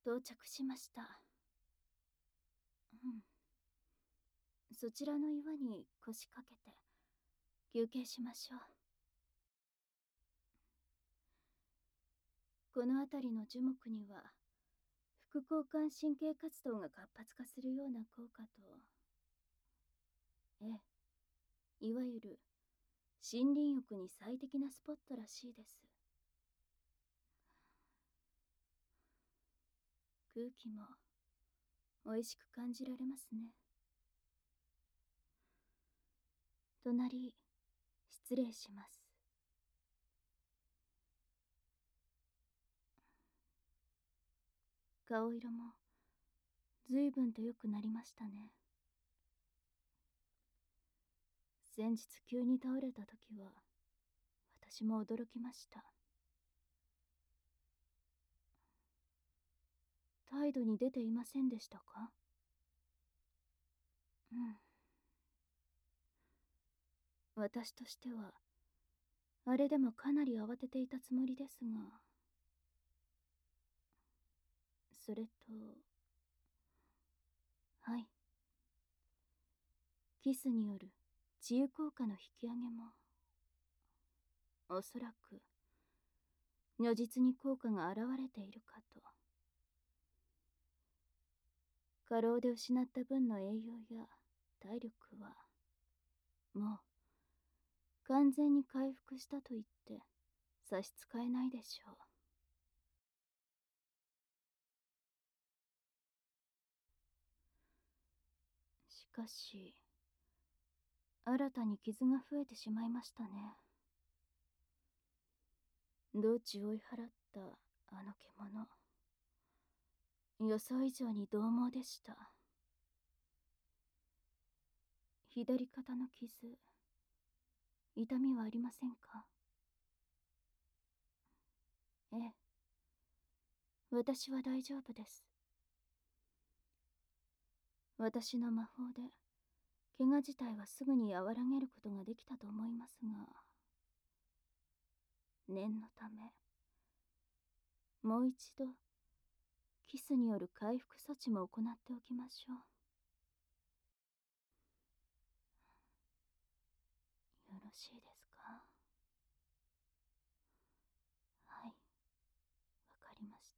到着しました。そちらの岩に腰掛けて休憩しましょう。この辺りの樹木には副交感神経活動が活発化するような効果と、いわゆる森林浴に最適なスポットらしいです。空気も美味しく感じられますね。隣、失礼します。顔色も随分と良くなりましたね。先日急に倒れた時は私も驚きました。態度に出ていませんでしたか？私としてはあれでもかなり慌てていたつもりですが、それと、はい、キスによる治癒効果の引き上げもおそらく如実に効果が現れているかと。過労で失った分の栄養や体力はもう完全に回復したと言って差し支えないでしょう。しかし新たに傷が増えてしまいましたね。道中追い払ったあの獣、予想以上に獰猛でした。左肩の傷、痛みはありませんか？ええ、私は大丈夫です。私の魔法で怪我自体はすぐに和らげることができたと思いますが、念のためもう一度キスによる回復措置も行っておきましょう。よろしいですか？はい、わかりました。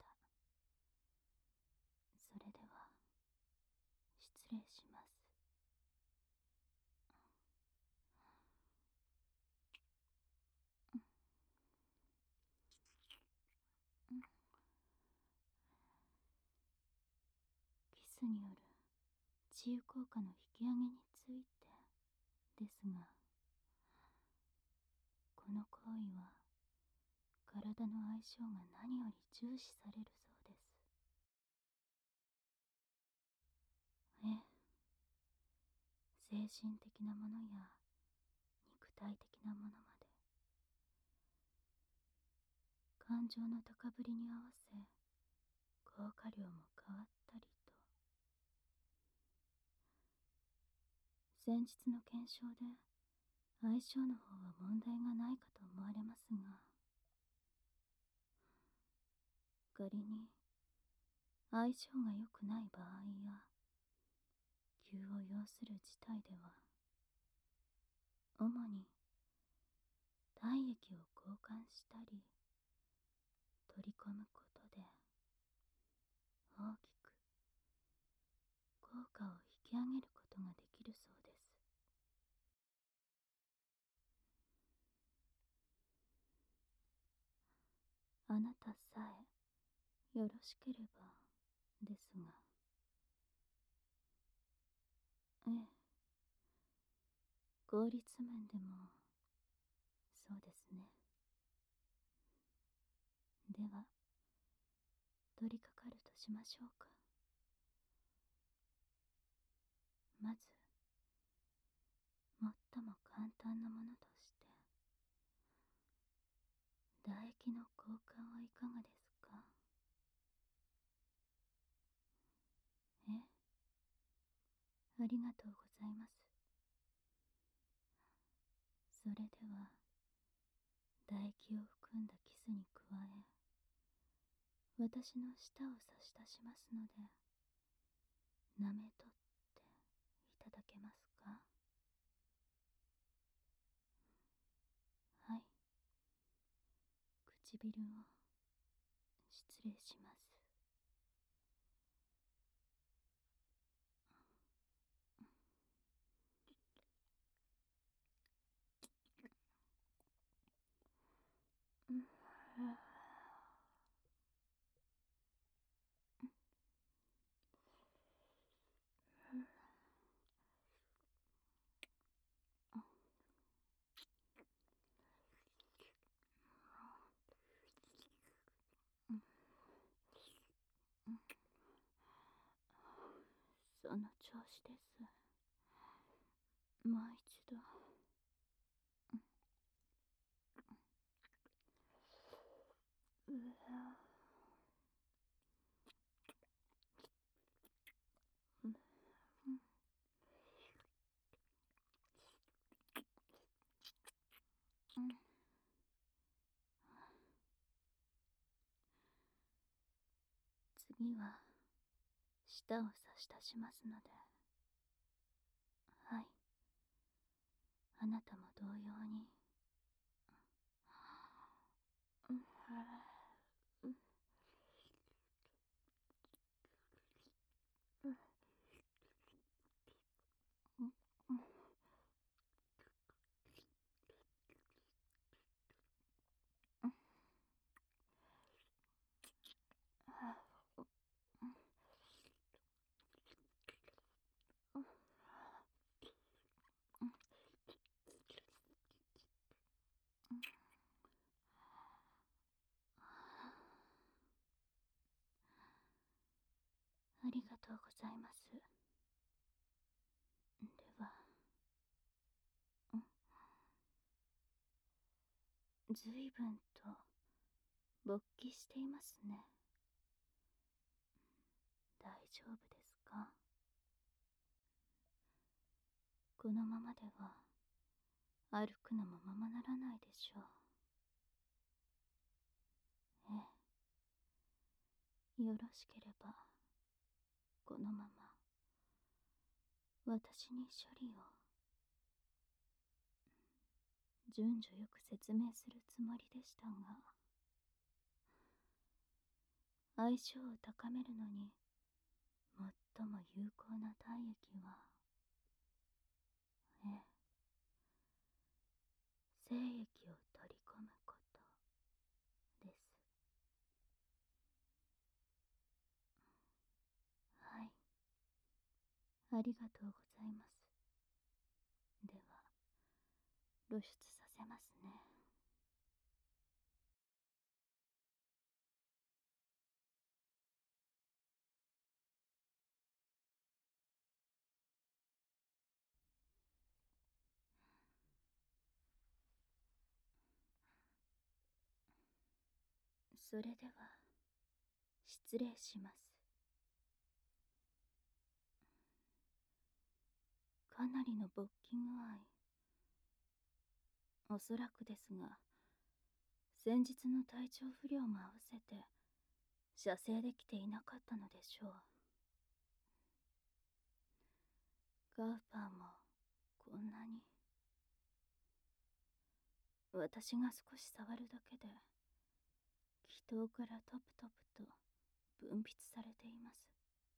それでは失礼します。キスによる治癒効果の引き上げについてですが、この行為は体の相性が何より重視されるそうです。ええ、精神的なものや肉体的なものまで、感情の高ぶりに合わせ効果量も変わったりと。先日の検証で相性の方は問題がないかと思われますが、仮に相性が良くない場合や急を要する事態では、主に体液を交換したり取り込むことで大きく効果を引き上げることができるそうです。あなたさえよろしければですが。ええ、効率面でもそうですね。では取り掛かるとしましょうか。まず最も簡単なものとして、唾液の交換はいかがですか？え、ありがとうございます。それでは唾液を含んだキスに加え、 私の舌を差し出しますので、舐めとっていただけますか？はい、唇を失礼します。その調子です。もう一度。次は舌を差し出しますので、はい、あなたも同様に。ありがとうございます。では、ずいぶんと勃起していますね。大丈夫ですか？このままでは歩くのもままならないでしょう。よろしければこのまま私に処理を順序よく説明するつもりでしたが、相性を高めるのに最も有効な体液は、精液を取り込むことです。はい、ありがとうございます。では露出させますね。それでは失礼します。かなりの勃起具合、おそらくですが、先日の体調不良も合わせて射精できていなかったのでしょう。ガウパーもこんなに。私が少し触るだけで気筒からトプトプと分泌されています。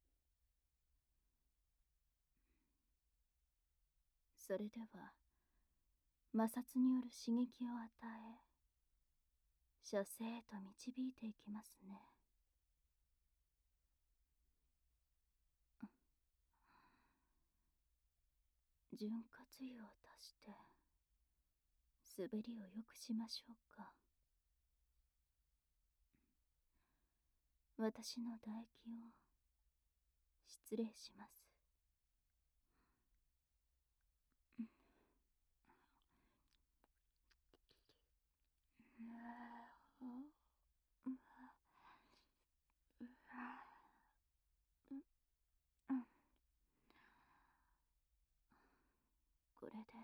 それでは摩擦による刺激を与え、射精へと導いていきますね。潤滑油を足して滑りを良くしましょうか。私の唾液を失礼します。これで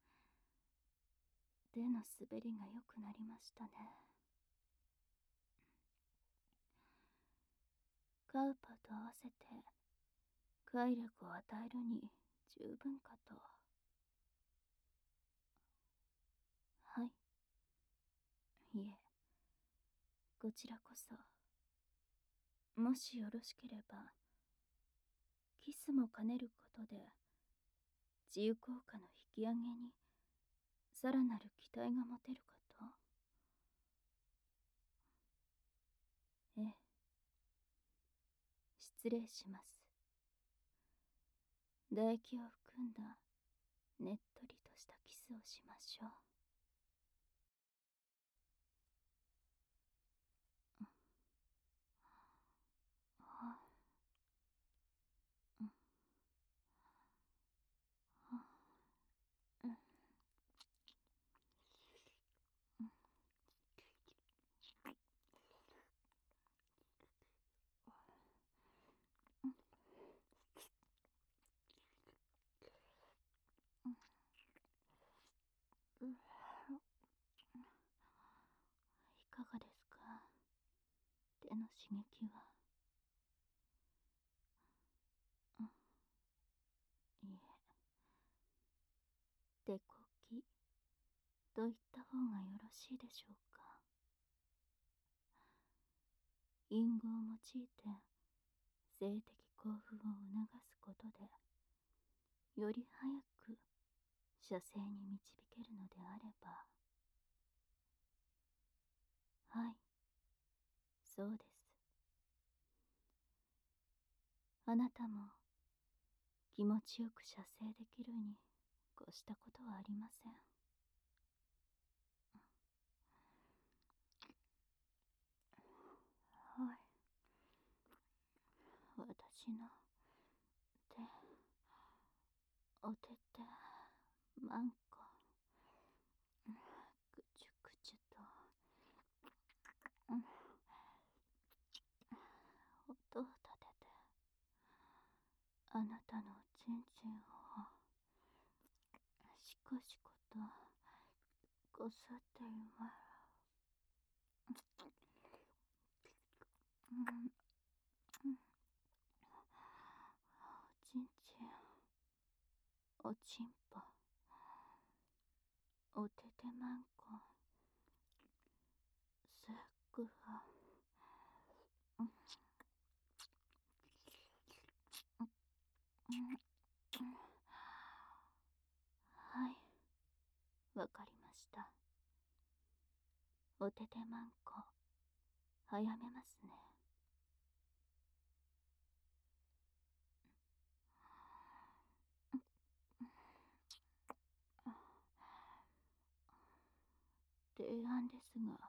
手の滑りが良くなりましたね。 パウパウと合わせて快楽を与えるに十分かと。はい。いえ、こちらこそ。もしよろしければ、キスも兼ねることで、自由効果の引き上げに、さらなる期待が持てるかと。ええ。失礼します。唾液を含んだ、ねっとりとしたキスをしましょう。あ、うん、あ、うん、うん、うん。いかがですか、手の刺激は。うん、いえ、手こきと言った方がよろしいでしょうか。隠語を用いて性的興奮を促すことで、より早く射精に導けるのであれば。はい、そうです。あなたも気持ちよく射精できるに越したことはありません。はい、私の手、お手手、マンコ、ぐちゅぐちゅと、うん、音を立てて、あなたのおちんちんをしこしことこすっています。うん、うん、おちんちん、おちんぽ、お手手マンコ、すっごは、うん、うん、うん、はい、わかりました。お手手マンコ、早めますね。提案ですが、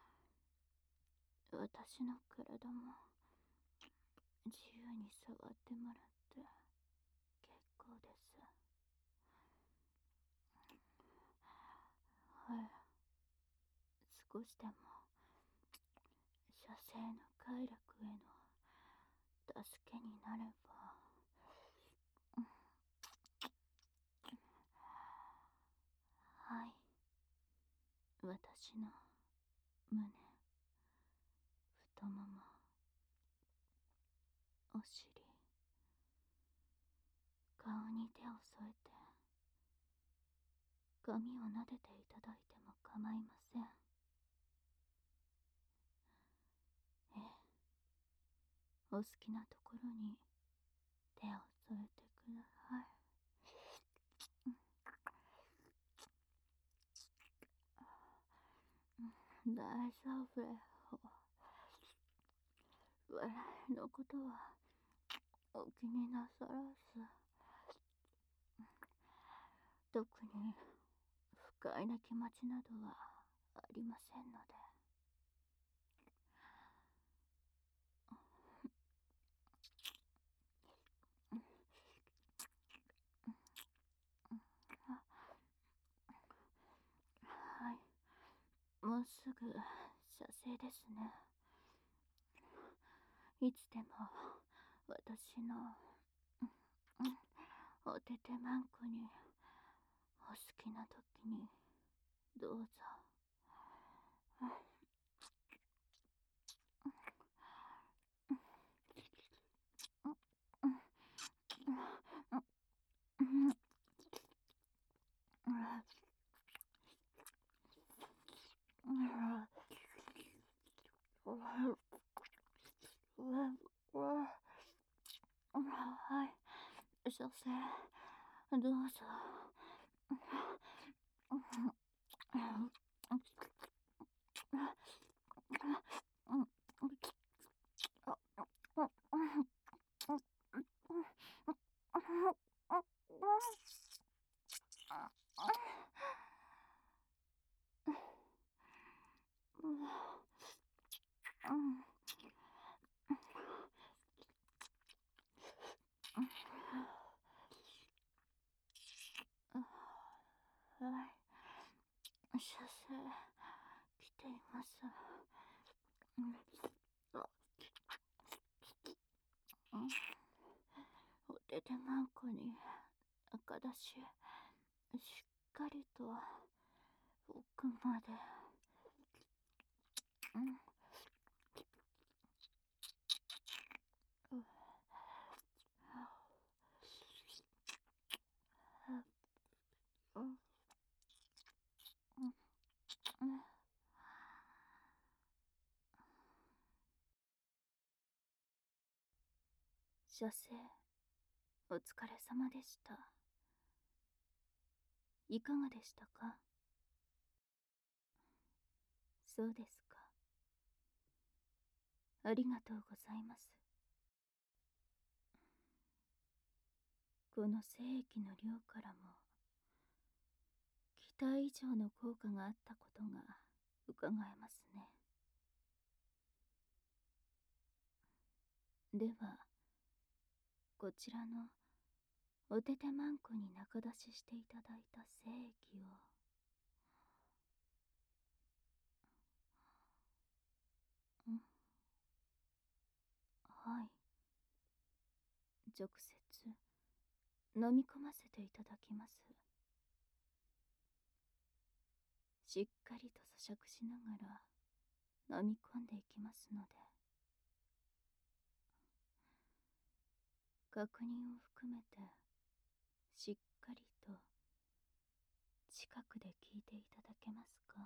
私の体も自由に触ってもらって結構です。はい、少しでも射精の快楽への助けになれば。はい、私の胸、太もも、お尻、顔に手を添えて髪を撫でていただいても構いません。ええ、お好きなところに手を添えてください。大丈夫よ。笑いのことはお気になさらず。特に不快な気持ちなどはありませんので。はい、もうすぐ射精ですね。いつでも私のお手手マンコにお好きな時にどうぞ。 はい、先生、どうぞ。はい、先生、来ています。お手手まんこに赤だし、しっかりと奥まで。射精、お疲れ様でした。いかがでしたか？そうですか。ありがとうございます。この精液の量からも、期待以上の効果があったことが伺えますね。では、こちらのお手手まんこに中出ししていただいた精液を、はい、直接飲み込ませていただきます。しっかりと咀嚼しながら飲み込んでいきますので、確認を含めてしっかりと近くで聞いていただけますか？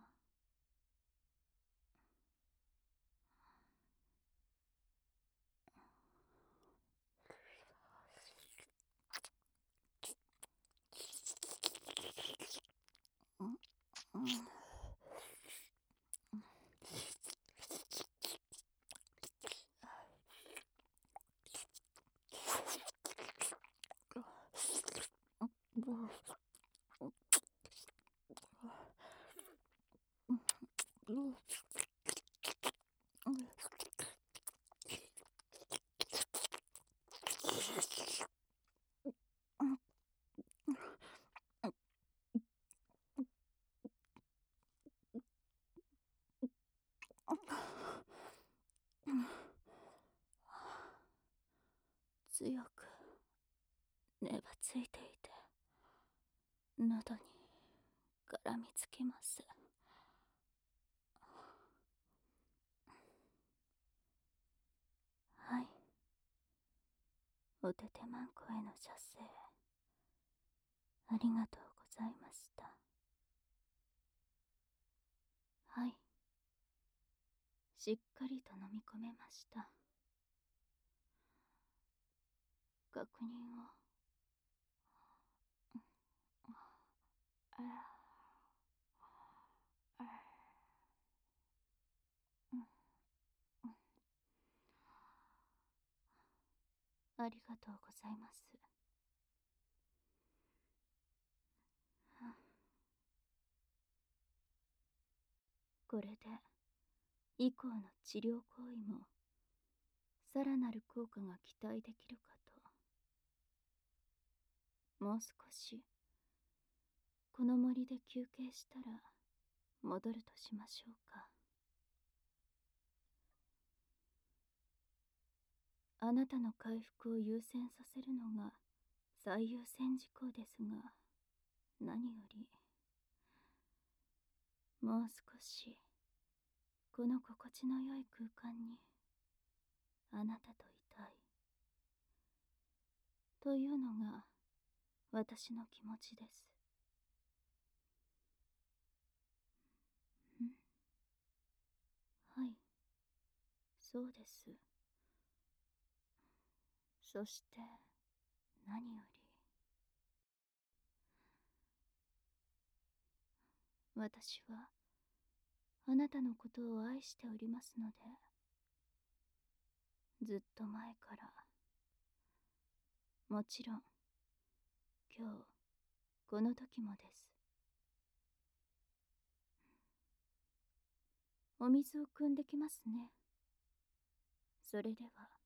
強く根がついていて、喉に絡みつきます。はい、お手手まんこへの射精、ありがとうございました。はい、しっかりと飲み込めました。確認を。ありがとうございます。これで以降の治療行為もさらなる効果が期待できるかと。もう少しこの森で休憩したら戻るとしましょうか。あなたの回復を優先させるのが最優先事項ですが、何よりもう少しこの心地の良い空間にあなたといたいというのが私の気持ちです。はい、 そうです。そして何より私はあなたのことを愛しておりますので、ずっと前から、もちろん今日この時もです。お水を汲んできますね。それでは